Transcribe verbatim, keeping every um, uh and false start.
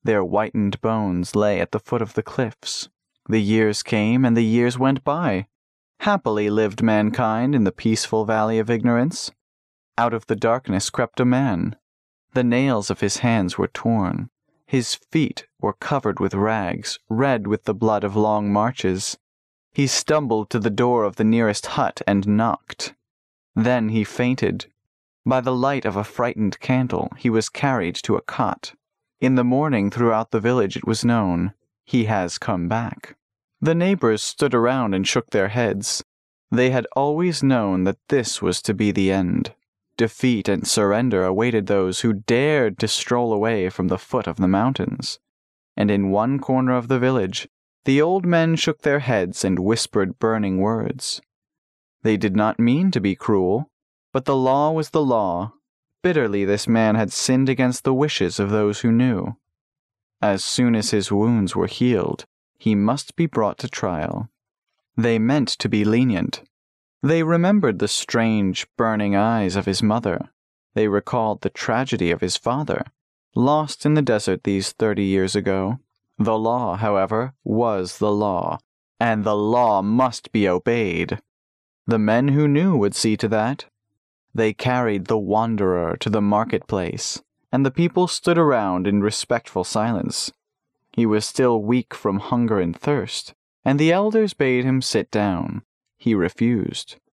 Their whitened bones lay at the foot of the cliffs. The years came and the years went by. Happily lived mankind in the peaceful valley of ignorance. Out of the darkness crept a man. The nails of his hands were torn. His feet were covered with rags, red with the blood of long marches. He stumbled to the door of the nearest hut and knocked. Then he fainted. By the light of a frightened candle, he was carried to a cot. In the morning throughout the village it was known, he has come back. The neighbors stood around and shook their heads. They had always known that this was to be the end. Defeat and surrender awaited those who dared to stroll away from the foot of the mountains. And in one corner of the village, the old men shook their heads and whispered burning words. They did not mean to be cruel, but the law was the law. Bitterly this man had sinned against the wishes of those who knew. As soon as his wounds were healed, he must be brought to trial. They meant to be lenient. They remembered the strange, burning eyes of his mother. They recalled the tragedy of his father, lost in the desert these thirty years ago. The law, however, was the law, and the law must be obeyed. The men who knew would see to that. They carried the wanderer to the marketplace, and the people stood around in respectful silence. He was still weak from hunger and thirst, and the elders bade him sit down. He refused.